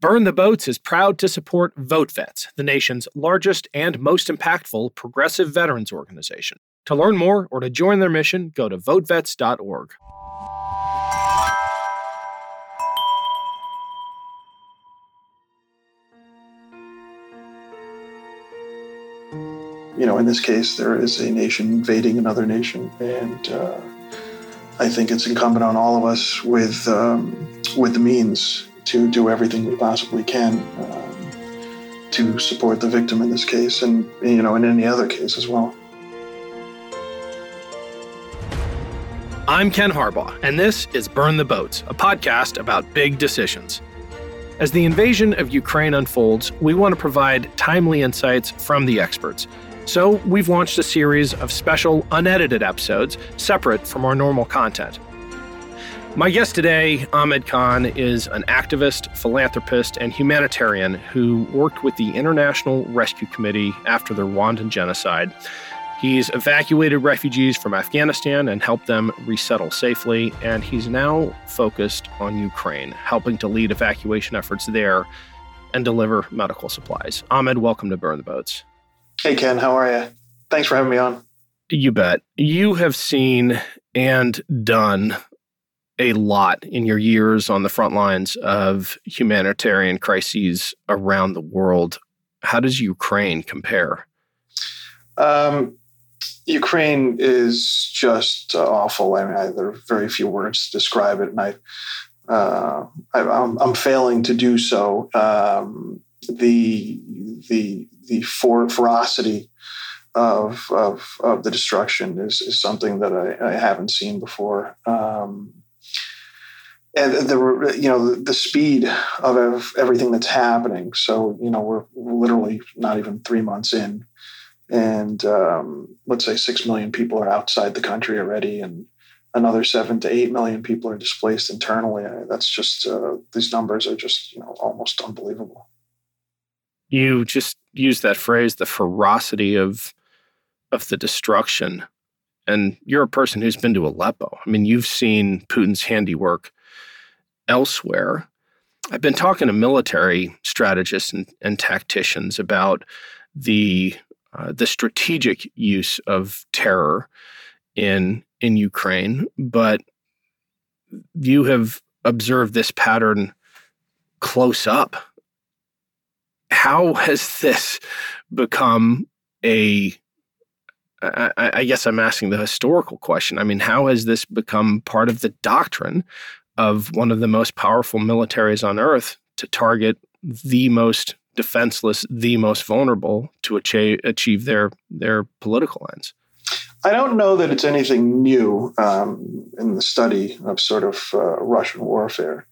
Burn the Boats is proud to support VoteVets, the nation's largest and most impactful progressive veterans organization. To learn more or to join their mission, go to votevets.org. In this case, there is a nation invading another nation, and I think it's incumbent on all of us with the means to do everything we possibly can to support the victim in this case, and in any other case as well. I'm Ken Harbaugh, and this is Burn the Boats, a podcast about big decisions. As the invasion of Ukraine unfolds, we want to provide timely insights from the experts. So we've launched a series of special, unedited episodes separate from our normal content. My guest today, Ahmed Khan, is an activist, philanthropist, and humanitarian who worked with the International Rescue Committee after the Rwandan genocide. He's evacuated refugees from Afghanistan and helped them resettle safely, and he's now focused on Ukraine, helping to lead evacuation efforts there and deliver medical supplies. Ahmed, welcome to Burn the Boats. Hey, Ken, how are you? Thanks for having me on. You bet. You have seen and done a lot in your years on the front lines of humanitarian crises around the world. How does Ukraine compare? Ukraine is just awful. I mean, there are very few words to describe it, and I'm failing to do so. The ferocity of the destruction is something that I haven't seen before, and the speed of everything that's happening. So we're literally not even 3 months in, and let's say 6 million people are outside the country already, and another 7 to 8 million people are displaced internally. That's just these numbers are just almost unbelievable. You just used that phrase, the ferocity of the destruction. And you're a person who's been to Aleppo. I mean, you've seen Putin's handiwork elsewhere. I've been talking to military strategists and tacticians about the strategic use of terror in Ukraine, but you have observed this pattern close up. How has this become I guess I'm asking the historical question. I mean, how has this become part of the doctrine of one of the most powerful militaries on earth to target the most defenseless, the most vulnerable to achieve their political ends? I don't know that it's anything new in the study of sort of Russian warfare.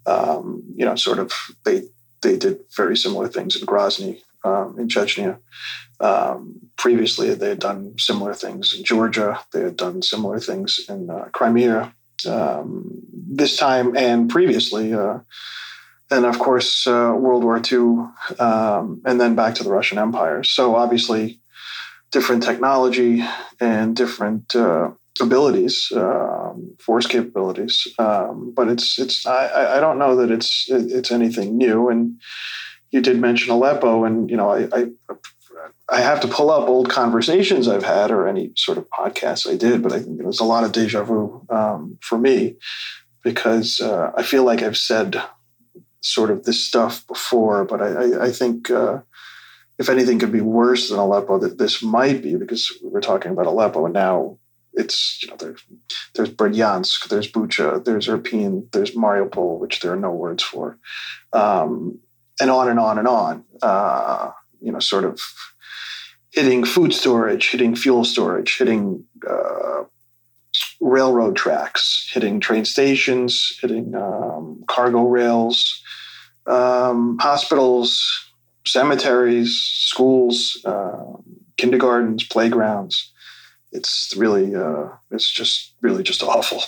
They did very similar things in Grozny, in Chechnya. Previously, they had done similar things in Georgia. They had done similar things in Crimea this time and previously. And of course, World War II, and then back to the Russian Empire. So obviously, different technology and different abilities, force capabilities, but I don't know that it's anything new. And you did mention Aleppo, and I have to pull up old conversations I've had or any sort of podcasts I did, but I think there's a lot of deja vu for me because I feel like I've said sort of this stuff before, but I think if anything could be worse than Aleppo, that this might be, because we're talking about Aleppo and now it's, there's Bryansk, there's Bucha, there's Irpin, there's Mariupol, which there are no words for, and on and on and on, sort of hitting food storage, hitting fuel storage, hitting railroad tracks, hitting train stations, hitting cargo rails, hospitals, cemeteries, schools, kindergartens, playgrounds. It's really, it's just really just awful.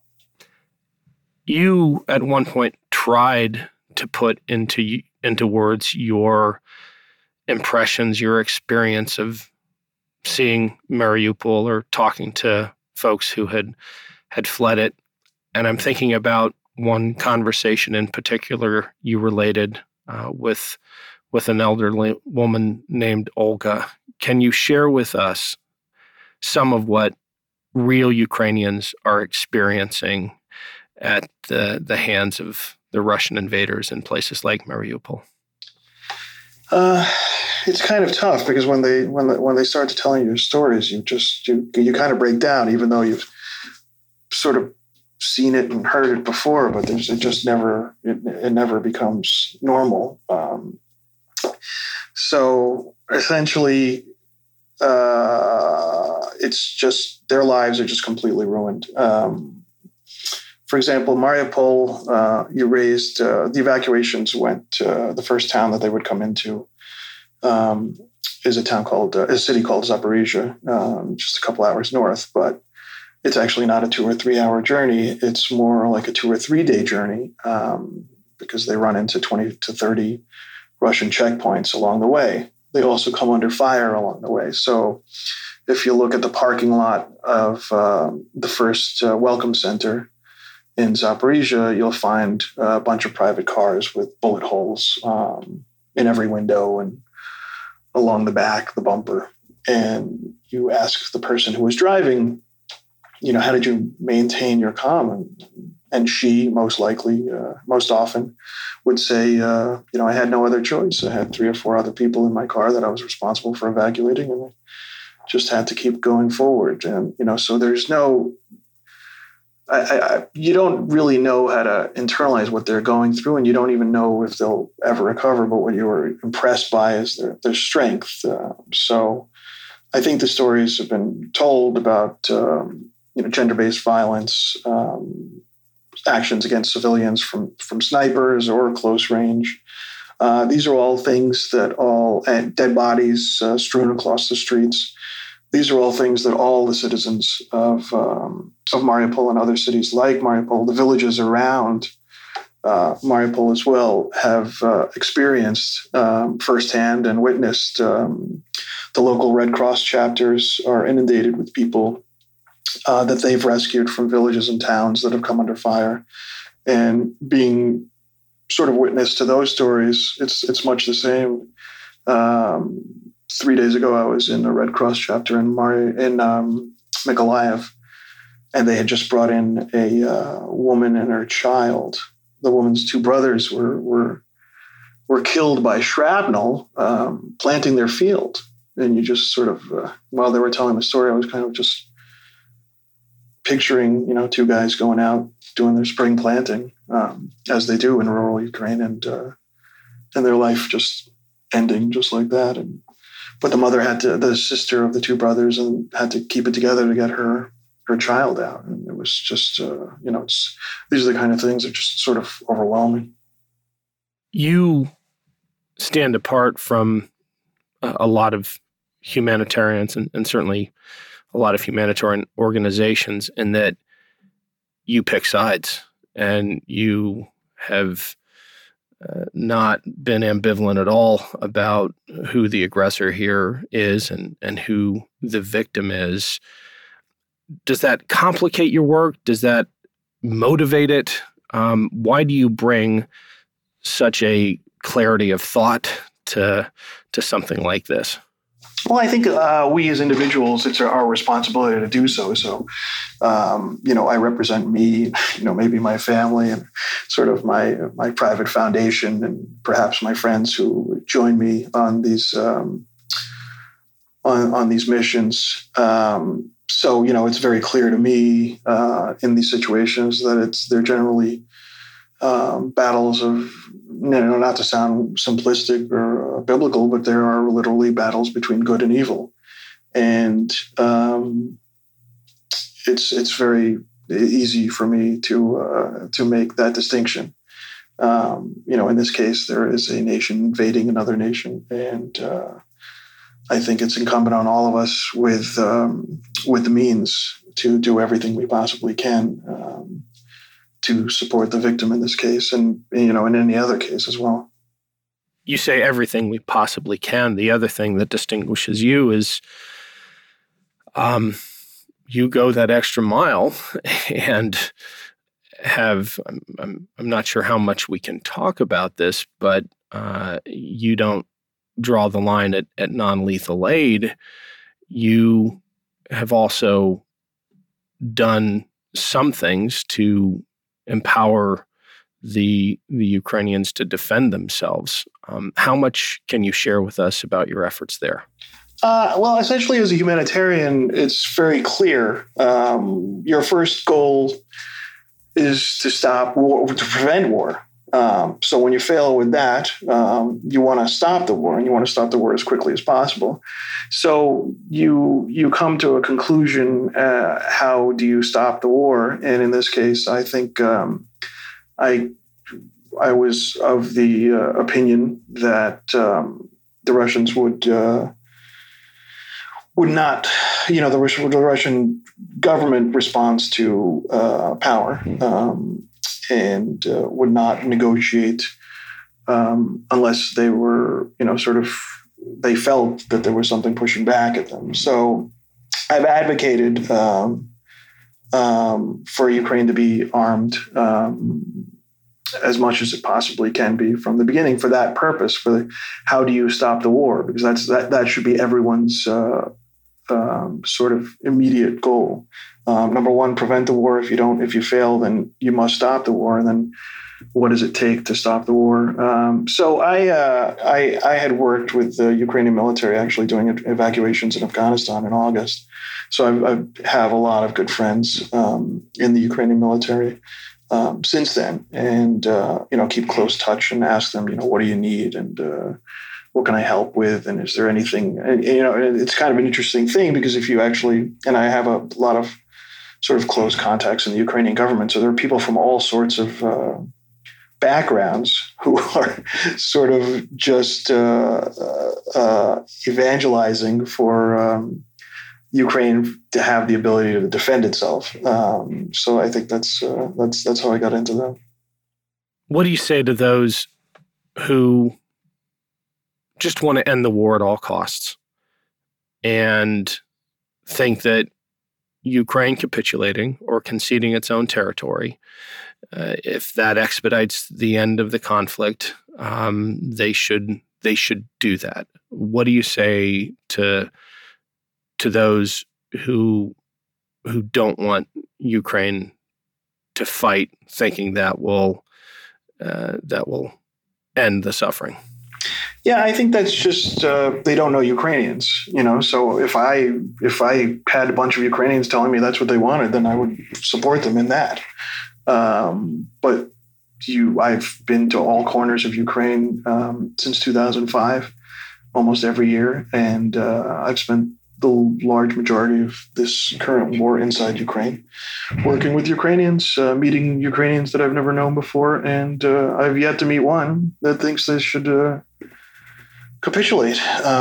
You at one point tried to put into words your impressions, your experience of seeing Mariupol or talking to folks who had fled it. And I'm thinking about one conversation in particular you related with an elderly woman named Olga. Can you share with us some of what real Ukrainians are experiencing at the hands of the Russian invaders in places like Mariupol? It's kind of tough because when they start telling you stories, you kind of break down, even though you've sort of seen it and heard it before, but it never becomes normal. So essentially, it's just their lives are just completely ruined. For example, Mariupol, the evacuations went, the first town that they would come into is a city called Zaporizhia, just a couple hours north, but it's actually not a 2 or 3 hour journey. It's more like a 2 or 3 day journey because they run into 20 to 30 Russian checkpoints along the way. They also come under fire along the way. So if you look at the parking lot of the first welcome center in Zaporizhia, you'll find a bunch of private cars with bullet holes in every window and along the back, the bumper. And you ask the person who was driving, how did you maintain your calm? And she most often would say, I had no other choice. I had 3 or 4 other people in my car that I was responsible for evacuating, and I just had to keep going forward. And, so there's you don't really know how to internalize what they're going through, and you don't even know if they'll ever recover. But what you were impressed by is their strength. So I think the stories have been told about, gender-based violence, actions against civilians from snipers or close range. These are all things and dead bodies strewn across the streets. These are all things that all the citizens of Mariupol and other cities like Mariupol, the villages around Mariupol as well, have experienced firsthand and witnessed. The local Red Cross chapters are inundated with people that they've rescued from villages and towns that have come under fire. And being sort of witness to those stories, it's much the same. 3 days ago, I was in a Red Cross chapter in Mykolaiv, and they had just brought in a woman and her child. The woman's 2 brothers were killed by shrapnel planting their field. And you just sort of, while they were telling the story, I was kind of just picturing, 2 guys going out doing their spring planting, as they do in rural Ukraine, and their life just ending just like that. But the mother the sister of the 2 brothers, and had to keep it together to get her child out. And it was just, these are the kind of things that just sort of overwhelming. You stand apart from a lot of humanitarians and certainly a lot of humanitarian organizations in that you pick sides, and you have not been ambivalent at all about who the aggressor here is and who the victim is. Does that complicate your work? Does that motivate it? Why do you bring such a clarity of thought to something like this? Well, I think we as individuals, it's our responsibility to do so. So, I represent me, maybe my family and sort of my private foundation, and perhaps my friends who join me on these on these missions. So, it's very clear to me in these situations that they're generally battles of, not to sound simplistic or biblical, but there are literally battles between good and evil. And it's very easy for me to make that distinction. In this case, there is a nation invading another nation, and I think it's incumbent on all of us with the means to do everything we possibly can to support the victim in this case, and in any other case as well. You say everything we possibly can. The other thing that distinguishes you is you go that extra mile and have, I'm not sure how much we can talk about this, but you don't draw the line at non-lethal aid. You have also done some things to empower the Ukrainians to defend themselves. How much can you share with us about your efforts there? Well, essentially, as a humanitarian, it's very clear. Your first goal is to stop war, to prevent war. So when you fail with that, you want to stop the war, and you want to stop the war as quickly as possible. So you come to a conclusion. How do you stop the war? And in this case, I think I was of the opinion that the Russians would not, the Russian government responds to power. And would not negotiate unless they were, they felt that there was something pushing back at them. So I've advocated for Ukraine to be armed as much as it possibly can be from the beginning for that purpose, how do you stop the war? Because that should be everyone's sort of immediate goal. Number one, prevent the war. If you fail, then you must stop the war. And then what does it take to stop the war? So I had worked with the Ukrainian military actually doing evacuations in Afghanistan in August. So I have a lot of good friends in the Ukrainian military since then, and keep close touch and ask them, what do you need, and what can I help with, and is there anything? And, it's kind of an interesting thing because if you actually, and I have a lot of sort of close contacts in the Ukrainian government, so there are people from all sorts of backgrounds who are sort of just evangelizing for Ukraine to have the ability to defend itself. So I think that's how I got into that. What do you say to those who just want to end the war at all costs and think that Ukraine capitulating or conceding its own territory, if that expedites the end of the conflict, they should do that? What do you say to those who don't want Ukraine to fight, thinking that will end the suffering? Yeah, I think that's just they don't know Ukrainians, So if I had a bunch of Ukrainians telling me that's what they wanted, then I would support them in that. But I've been to all corners of Ukraine since 2005, almost every year, and I've spent the large majority of this current war inside Ukraine, working with Ukrainians, meeting Ukrainians that I've never known before, and I've yet to meet one that thinks they should capitulate.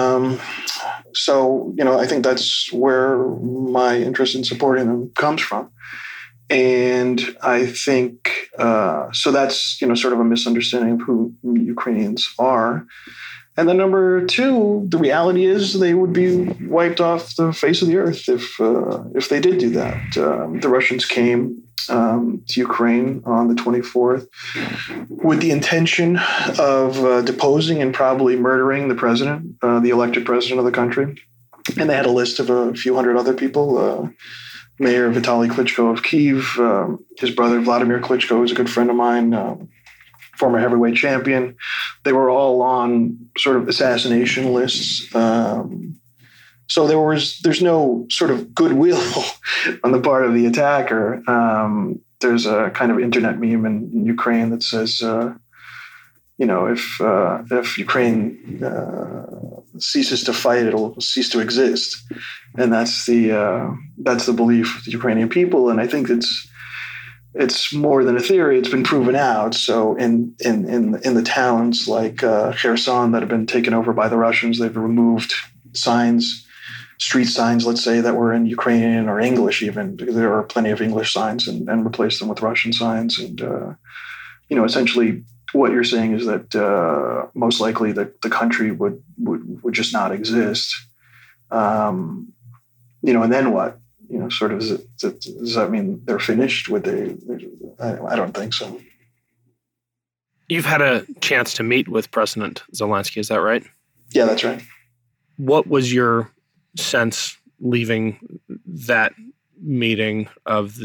So, I think that's where my interest in supporting them comes from. And I think, so that's, sort of a misunderstanding of who Ukrainians are. And then number two, the reality is they would be wiped off the face of the earth if they did do that. The Russians came to Ukraine on the 24th with the intention of deposing and probably murdering the president, the elected president of the country. And they had a list of a few hundred other people. Mayor Vitaly Klitschko of Kyiv, his brother Vladimir Klitschko is a good friend of mine, former heavyweight champion. They were all on sort of assassination lists. So there's no sort of goodwill on the part of the attacker. There's a kind of internet meme in Ukraine that says, if Ukraine ceases to fight, it'll cease to exist, and that's the belief of the Ukrainian people. And I think it's more than a theory; it's been proven out. So in the towns like Kherson that have been taken over by the Russians, they've removed signs, street signs, let's say, that were in Ukrainian or English even, because there are plenty of English signs, and replaced them with Russian signs. And essentially, what you're saying is that most likely the country would just not exist. And then what? Sort of, does that mean they're finished? I don't think so. You've had a chance to meet with President Zelensky, is that right? Yeah, that's right. What was your sense leaving that meeting of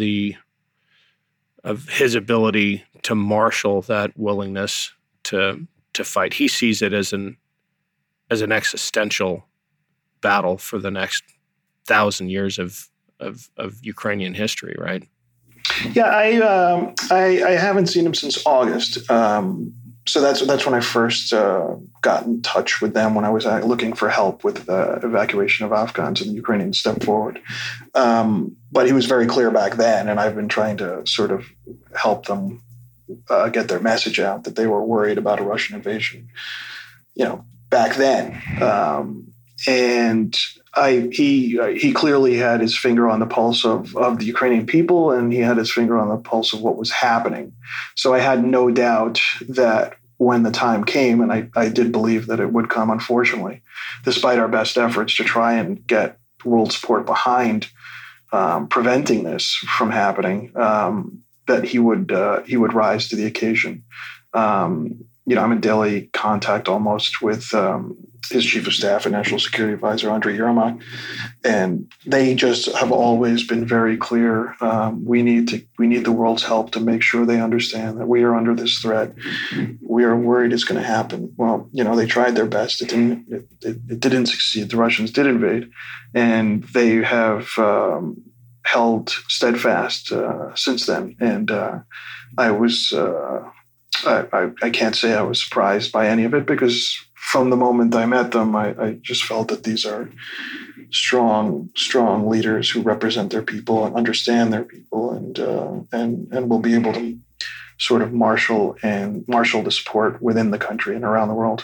his ability to marshal that willingness to fight? He sees it as an existential battle for the next 1,000 years of Ukrainian history, right? Yeah, I haven't seen him since August. So that's when I first got in touch with them when I was looking for help with the evacuation of Afghans and the Ukrainians stepped forward. But he was very clear back then, and I've been trying to sort of help them get their message out that they were worried about a Russian invasion, back then. And he clearly had his finger on the pulse of the Ukrainian people, and he had his finger on the pulse of what was happening. So I had no doubt that when the time came, and I did believe that it would come, unfortunately, despite our best efforts to try and get world support behind preventing this from happening, that he would rise to the occasion. I'm in daily contact almost with his chief of staff and national security advisor, Andrei Yermak, and they just have always been very clear. We need the world's help to make sure they understand that we are under this threat. We are worried it's going to happen. Well, they tried their best. It didn't succeed. The Russians did invade, and they have held steadfast since then. And I was. I can't say I was surprised by any of it, because from the moment I met them, I just felt that these are strong leaders who represent their people and understand their people, and will be able to sort of marshal the support within the country and around the world.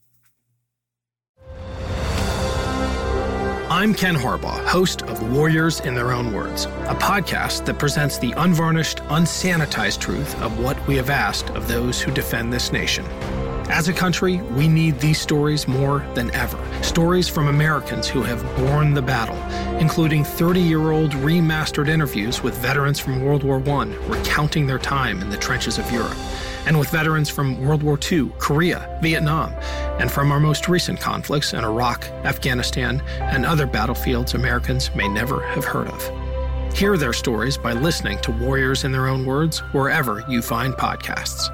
I'm Ken Harbaugh, host of Warriors in Their Own Words, a podcast that presents the unvarnished, unsanitized truth of what we have asked of those who defend this nation. As a country, we need these stories more than ever. Stories from Americans who have borne the battle, including 30-year-old remastered interviews with veterans from World War I recounting their time in the trenches of Europe, and with veterans from World War II, Korea, Vietnam, and from our most recent conflicts in Iraq, Afghanistan, and other battlefields Americans may never have heard of. Hear their stories by listening to Warriors in Their Own Words wherever you find podcasts.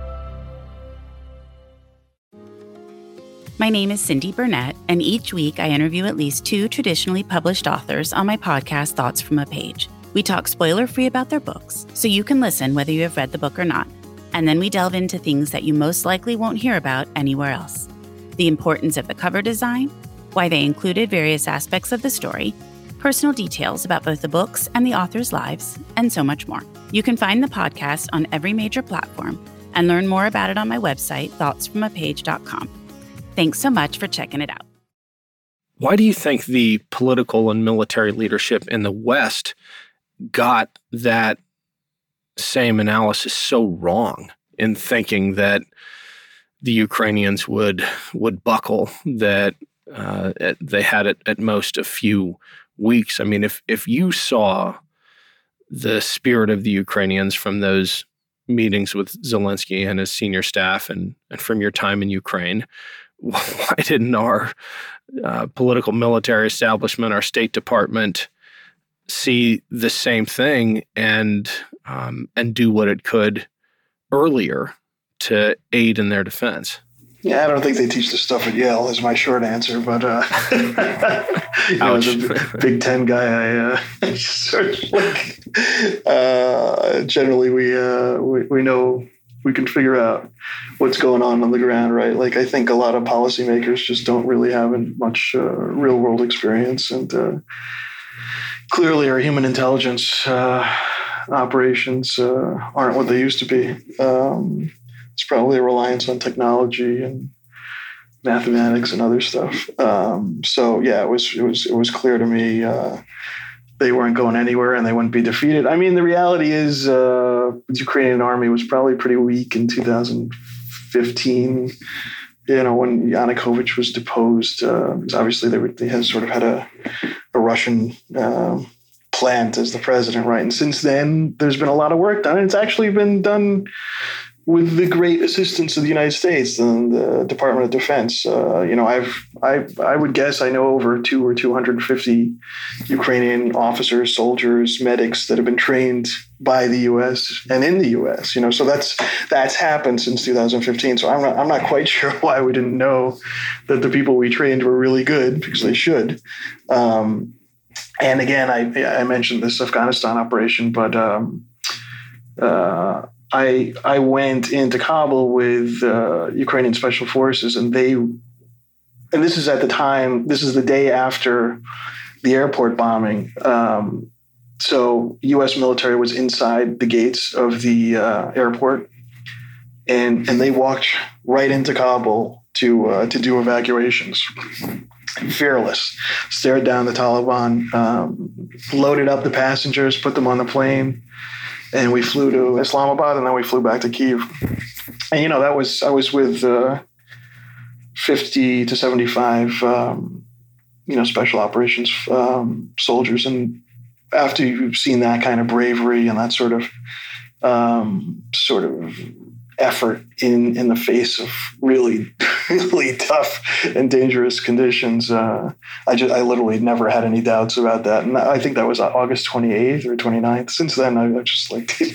My name is Cindy Burnett, and each week I interview at least 2 traditionally published authors on my podcast, Thoughts from a Page. We talk spoiler-free about their books, so you can listen whether you have read the book or not. And then we delve into things that you most likely won't hear about anywhere else. The importance of the cover design, why they included various aspects of the story, personal details about both the books and the authors' lives, and so much more. You can find the podcast on every major platform and learn more about it on my website, thoughtsfromapage.com. Thanks so much for checking it out. Why do you think the political and military leadership in the West got that same analysis so wrong in thinking that the Ukrainians would buckle, that they had at most a few weeks? I mean, if you saw the spirit of the Ukrainians from those meetings with Zelensky and his senior staff and from your time in Ukraine, why didn't our political military establishment, our State Department, see the same thing and do what it could earlier to aid in their defense? Yeah, I don't think they teach this stuff at Yale is my short answer, but as a Big Ten guy, I sort of generally we know we can figure out what's going on the ground, right? Like, I think a lot of policymakers just don't really have much real world experience, and clearly our human intelligence operations aren't what they used to be. It's probably a reliance on technology and mathematics and other stuff. So yeah, it was clear to me they weren't going anywhere and they wouldn't be defeated. I mean, the reality is the Ukrainian army was probably pretty weak in 2015. When Yanukovych was deposed, obviously they had sort of had a Russian plant as the president, right? And since then, there's been a lot of work done. And it's actually been done with the great assistance of the United States and the Department of Defense. I would guess I know over 250 Ukrainian officers, soldiers, medics that have been trained by the U.S. and in the U.S. So that's happened since 2015. So I'm not quite sure why we didn't know that the people we trained were really good, because they should. And again, I mentioned this Afghanistan operation, but I went into Kabul with Ukrainian Special Forces, and this is at the time, this is the day after the airport bombing. So U.S. military was inside the gates of the airport, and they walked right into Kabul to do evacuations. Fearless, stared down the Taliban, loaded up the passengers, put them on the plane. And we flew to Islamabad, and then we flew back to Kyiv. And I was with 50 to 75 special operations soldiers. And after you've seen that kind of bravery and that sort of effort in the face of really, really tough and dangerous conditions, I literally never had any doubts about that. And I think that was August 28th or 29th. Since then, I just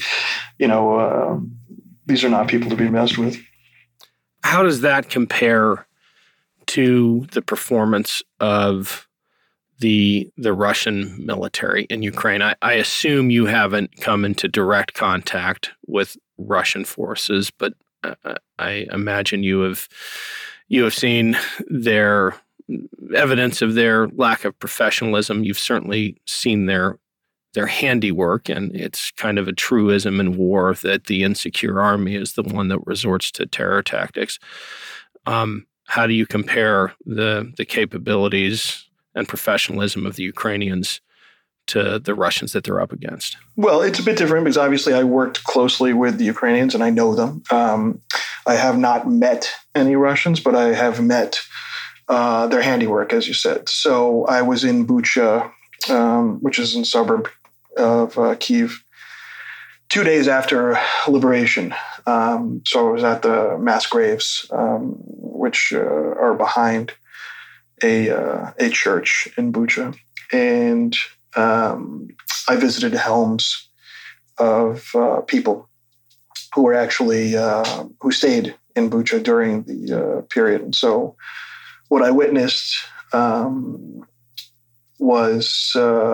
these are not people to be messed with. How does that compare to the performance of the Russian military in Ukraine? I assume you haven't come into direct contact with Russian forces, but I imagine you have seen their evidence of their lack of professionalism. You've certainly seen their handiwork, and it's kind of a truism in war that the insecure army is the one that resorts to terror tactics. How do you compare the capabilities and professionalism of the Ukrainians to the Russians that they're up against? Well, it's a bit different because obviously I worked closely with the Ukrainians and I know them. I have not met any Russians, but I have met their handiwork, as you said. So I was in Bucha, which is in the suburb of Kyiv, 2 days after liberation. So I was at the mass graves, which are behind a church in Bucha. And I visited homes of people who were actually who stayed in Bucha during the period. And so what I witnessed was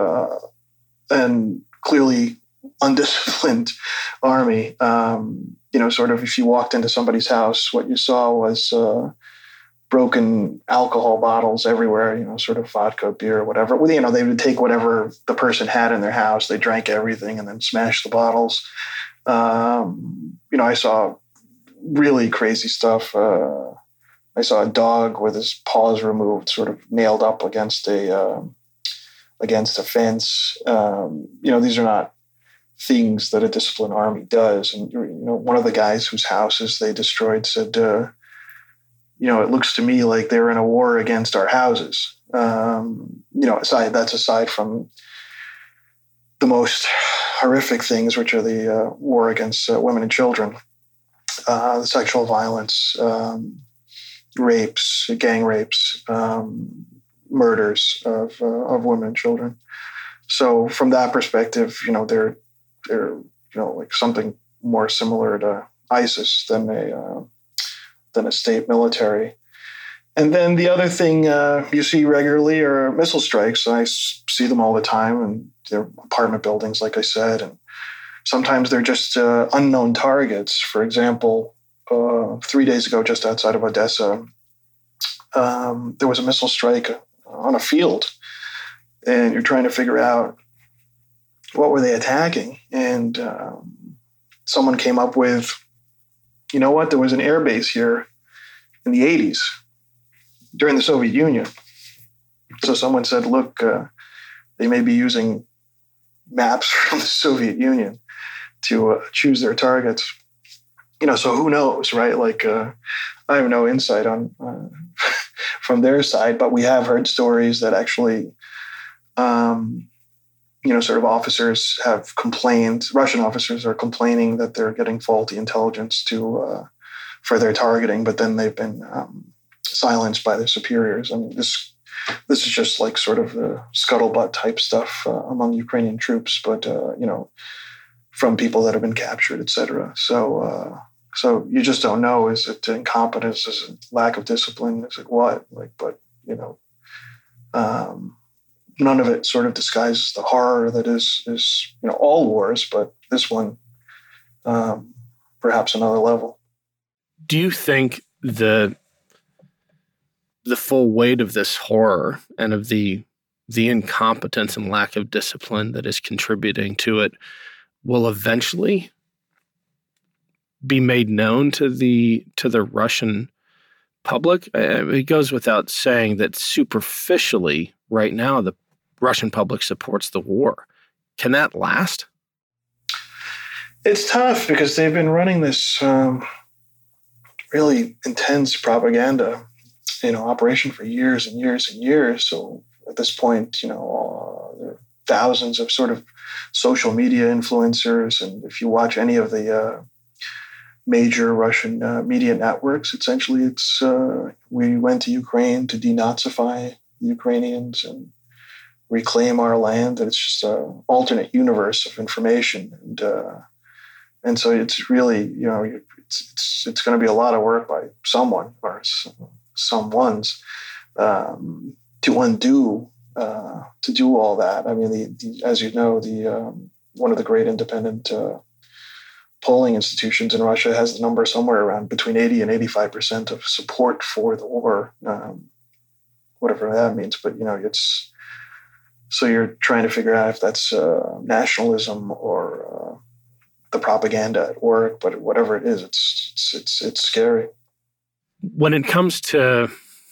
an clearly undisciplined army. Sort of if you walked into somebody's house, what you saw was broken alcohol bottles everywhere, sort of vodka, beer, whatever. They would take whatever the person had in their house. They drank everything and then smashed the bottles. I saw really crazy stuff. I saw a dog with his paws removed, sort of nailed up against a fence. These are not things that a disciplined army does. And, one of the guys whose houses they destroyed said, it looks to me like they're in a war against our houses. Aside from the most horrific things, which are the war against women and children, the sexual violence, rapes, gang rapes, murders of women and children. So from that perspective, they're like something more similar to ISIS than a state military. And then the other thing you see regularly are missile strikes. I see them all the time, and they're apartment buildings, like I said, and sometimes they're just unknown targets. For example, 3 days ago, just outside of Odessa, there was a missile strike on a field, and you're trying to figure out what were they attacking. And someone came up with, there was an air base here in the 80s during the Soviet Union. So someone said, look, they may be using maps from the Soviet Union to choose their targets. So who knows, right? Like, I have no insight on from their side, but we have heard stories that actually, sort of officers have complained, Russian officers are complaining that they're getting faulty intelligence for their targeting, but then they've been silenced by their superiors. I mean, this is just like sort of the scuttlebutt type stuff among Ukrainian troops, but, from people that have been captured, et cetera. So you just don't know, is it incompetence? Is it lack of discipline? Is it what? None of it sort of disguises the horror that is all wars, but this one, perhaps another level. Do you think the full weight of this horror and of the incompetence and lack of discipline that is contributing to it will eventually be made known to the Russian public? It goes without saying that superficially right now the Russian public supports the war. Can that last? It's tough because they've been running this really intense propaganda, operation for years and years and years. So at this point, there are thousands of sort of social media influencers, and if you watch any of the major Russian media networks, essentially it's we went to Ukraine to denazify the Ukrainians and reclaim our land. And it's just an alternate universe of information, and so it's really it's going to be a lot of work by someone or someone's to undo to do all that. I mean, as you know, one of the great independent polling institutions in Russia has the number somewhere around between 80 and 85% of support for the war, whatever that means. But it's so you're trying to figure out if that's nationalism or the propaganda at work. But whatever it is, it's scary. When it comes to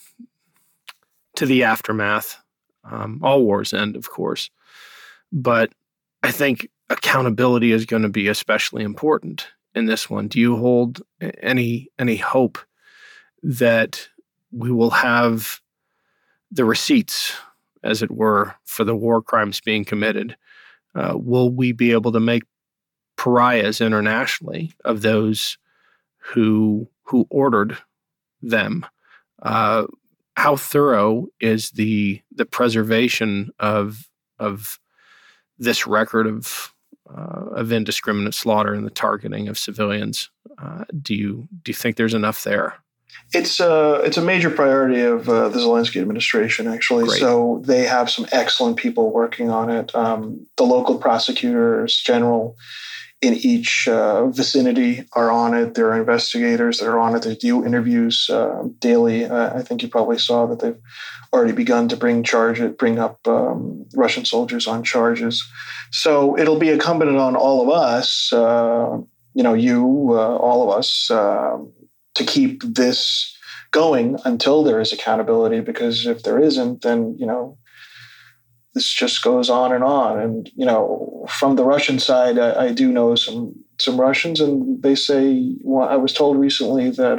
the aftermath, all wars end, of course, but I think accountability is going to be especially important in this one. Do you hold any hope that we will have the receipts, as it were, for the war crimes being committed? Will we be able to make pariahs internationally of those who ordered them? How thorough is the preservation of this record of indiscriminate slaughter and the targeting of civilians? Do you think there's enough there? It's a major priority of the Zelensky administration, actually. Great. So they have some excellent people working on it. The local prosecutors general in each vicinity are on it. There are investigators that are on it. They do interviews daily. I think you probably saw that they've already begun to bring up Russian soldiers on charges. So it'll be incumbent on all of us, all of us, to keep this going until there is accountability. Because if there isn't, then this just goes on. And, from the Russian side, I do know some Russians, and they say, well, I was told recently that,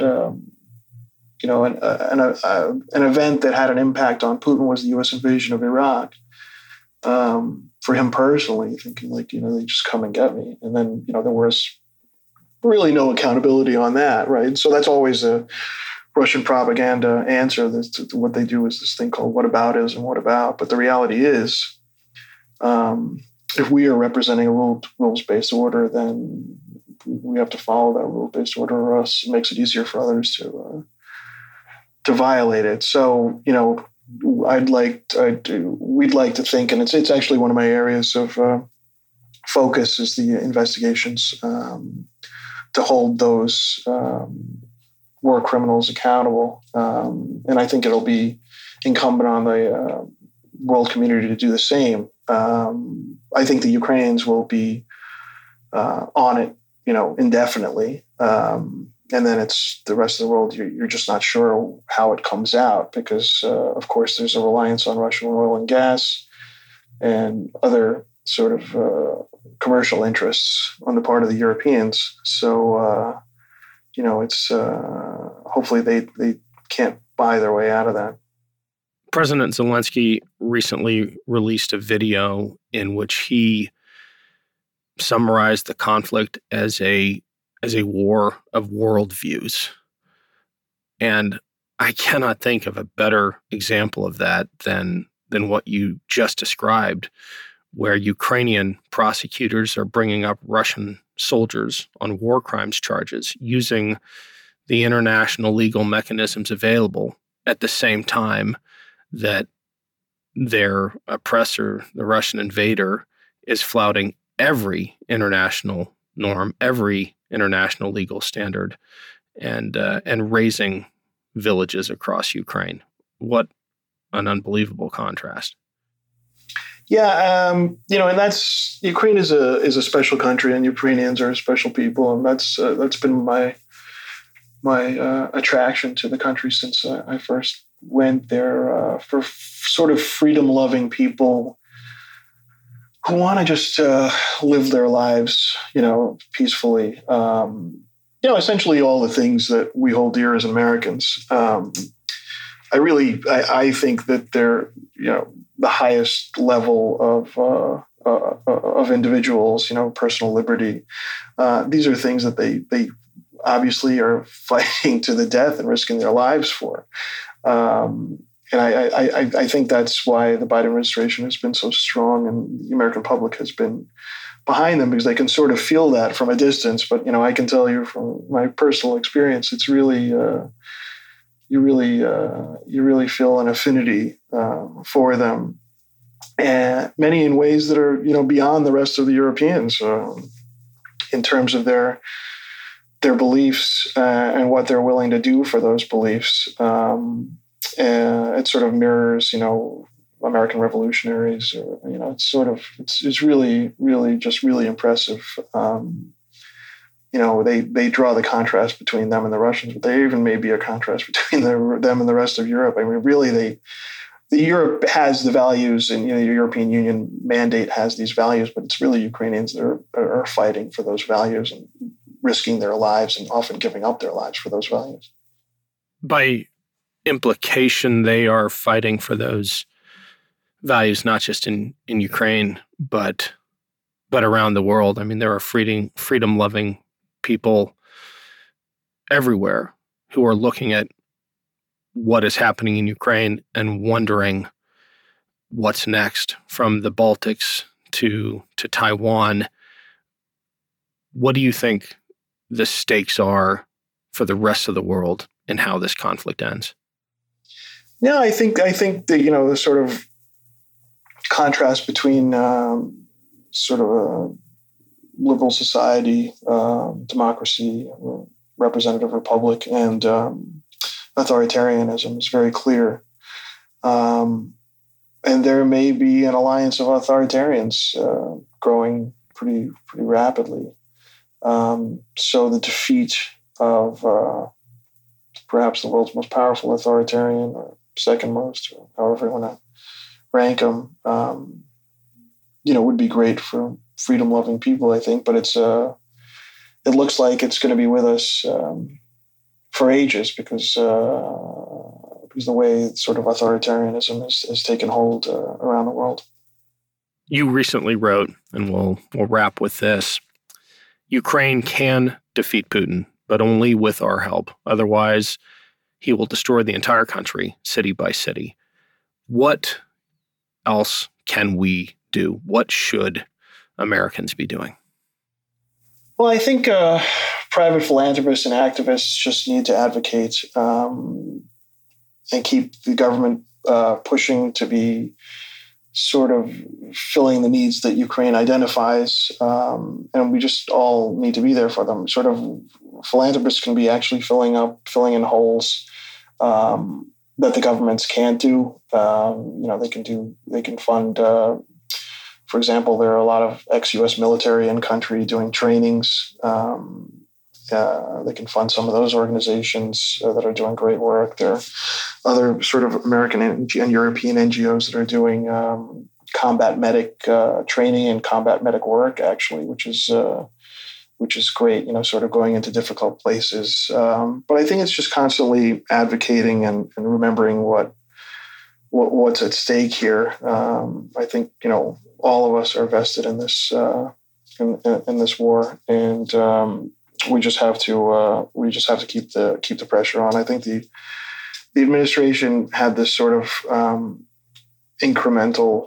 an event that had an impact on Putin was the U.S. invasion of Iraq. For him personally, thinking they just come and get me. And then, there was really no accountability on that, right? So that's always a Russian propaganda answer. What they do is this thing called whataboutism, what about? But the reality is, if we are representing a rules-based order, then we have to follow that rule-based order, or else it makes it easier for others to violate it. So, we'd like to think, and it's actually one of my areas of focus is the investigations to hold those war criminals accountable. And I think it'll be incumbent on the world community to do the same. I think the Ukrainians will be on it, indefinitely. And then it's the rest of the world. You're just not sure how it comes out because, of course, there's a reliance on Russian oil and gas and other sort of commercial interests on the part of the Europeans. So, it's hopefully they can't buy their way out of that. President Zelensky recently released a video in which he summarized the conflict as a war of worldviews. And I cannot think of a better example of that than what you just described, where Ukrainian prosecutors are bringing up Russian soldiers on war crimes charges using the international legal mechanisms available at the same time that their oppressor, the Russian invader, is flouting every international norm, every international legal standard, and razing villages across Ukraine. What an unbelievable contrast. Yeah, and that's Ukraine is a special country, and Ukrainians are special people, and that's been my attraction to the country since I first went there. For sort of freedom-loving people who want to just live their lives, peacefully. Essentially all the things that we hold dear as Americans. I think that they're, the highest level of individuals, personal liberty. These are things that they obviously are fighting to the death and risking their lives for. And I think that's why the Biden administration has been so strong, and the American public has been behind them, because they can sort of feel that from a distance. But, I can tell you from my personal experience, it's really, you really feel an affinity for them, and many in ways that are, beyond the rest of the Europeans in terms of their beliefs and what they're willing to do for those beliefs. It sort of mirrors, American revolutionaries. It's really, really just really impressive. They draw the contrast between them and the Russians, but there even may be a contrast between them and the rest of Europe. I mean, really, Europe has the values, and the European Union mandate has these values, but it's really Ukrainians that are fighting for those values and risking their lives and often giving up their lives for those values. By implication, they are fighting for those values not just in Ukraine, but around the world. I mean, there are freedom-loving people everywhere who are looking at what is happening in Ukraine and wondering what's next, from the Baltics to Taiwan. What do you think the stakes are for the rest of the world and how this conflict ends? Yeah, I think that, the sort of contrast between sort of a liberal society, democracy, representative republic, and authoritarianism is very clear. And there may be an alliance of authoritarians growing pretty rapidly. So the defeat of perhaps the world's most powerful authoritarian, or second most, or however you want to rank them, would be great for freedom-loving people, I think. But it looks like it's going to be with us for ages, because the way sort of authoritarianism has taken hold around the world. You recently wrote, and we'll wrap with this: Ukraine can defeat Putin, but only with our help. Otherwise, he will destroy the entire country, city by city. What else can we do? What should Americans be doing? Well, I think private philanthropists and activists just need to advocate and keep the government pushing to be sort of filling the needs that Ukraine identifies. And we just all need to be there for them. Sort of philanthropists can be actually filling in holes that the governments can't do. They can fund, for example, there are a lot of ex-US military in country doing trainings. They can fund some of those organizations that are doing great work. There are other sort of American and European NGOs that are doing combat medic training and combat medic work, actually, which is great, sort of going into difficult places. But I think it's just constantly advocating and remembering what what's at stake here. I think, all of us are vested in this in this war, and we just have to keep the pressure on. I think the administration had this sort of incremental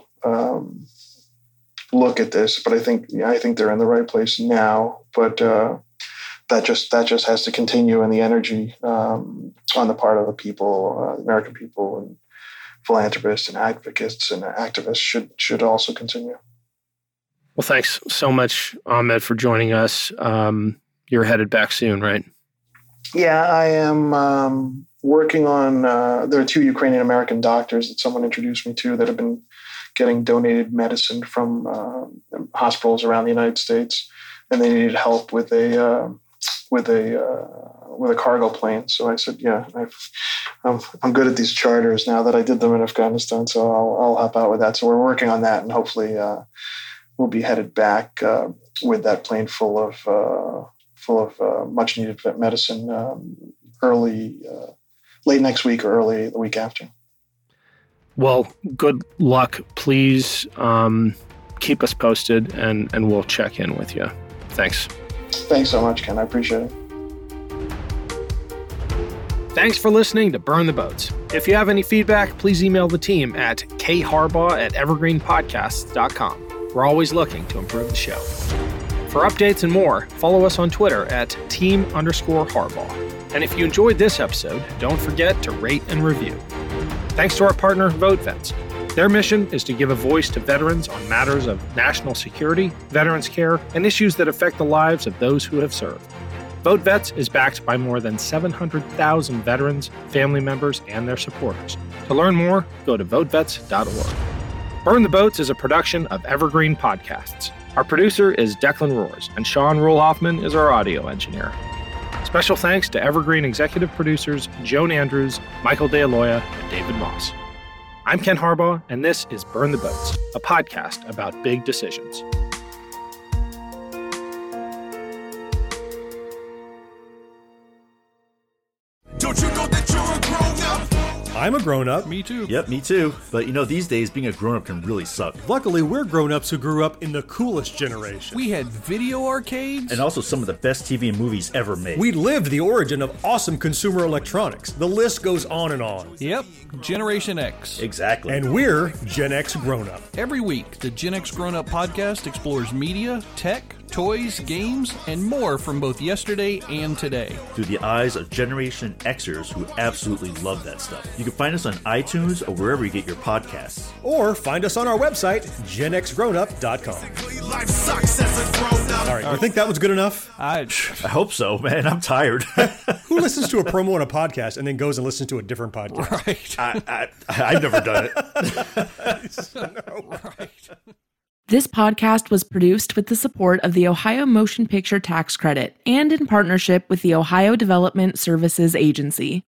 look at this, but I think they're in the right place now. But that just has to continue, and the energy on the part of the people, American people, and philanthropists and advocates and activists should also continue. Well, thanks so much, Ahmed, for joining us. You're headed back soon, right? Yeah, I am working on, there are 2 Ukrainian American doctors that someone introduced me to that have been getting donated medicine from hospitals around the United States, and they needed help with a cargo plane. So I said, yeah, I'm good at these charters now that I did them in Afghanistan, so I'll help out with that. So we're working on that, and hopefully we'll be headed back with that plane full of much needed medicine late next week or early the week after. Well, good luck. Please keep us posted, and we'll check in with you. Thanks. Thanks so much, Ken. I appreciate it. Thanks for listening to Burn the Boats. If you have any feedback, please email the team at kharbaugh@evergreenpodcasts.com. We're always looking to improve the show. For updates and more, follow us on Twitter at @team_Harbaugh. And if you enjoyed this episode, don't forget to rate and review. Thanks to our partner, VoteVets. Their mission is to give a voice to veterans on matters of national security, veterans care, and issues that affect the lives of those who have served. VoteVets is backed by more than 700,000 veterans, family members, and their supporters. To learn more, go to votevets.org. Burn the Boats is a production of Evergreen Podcasts. Our producer is Declan Roars, and Sean Ruhl-Hoffman is our audio engineer. Special thanks to Evergreen executive producers Joan Andrews, Michael DeAloia, and David Moss. I'm Ken Harbaugh, and this is Burn the Boats, a podcast about big decisions. Don't you know that you're a grown-up? I'm a grown-up. Me too. Yep, me too. But these days, being a grown-up can really suck. Luckily, we're grown-ups who grew up in the coolest generation. We had video arcades. And also some of the best TV and movies ever made. We lived the origin of awesome consumer electronics. The list goes on and on. Yep, Generation X. Exactly. And we're Gen X grown-up. Every week, the Gen X Grown Up podcast explores media, tech, toys, games, and more from both yesterday and today. Through the eyes of Generation Xers who absolutely love that stuff. You can find us on iTunes or wherever you get your podcasts. Or find us on our website, genxgrownup.com. Life sucks as a grown-up. All right, you think that was good enough? I hope so, man. I'm tired. Who listens to a promo on a podcast and then goes and listens to a different podcast? Right. I've never done it. Right. This podcast was produced with the support of the Ohio Motion Picture Tax Credit and in partnership with the Ohio Development Services Agency.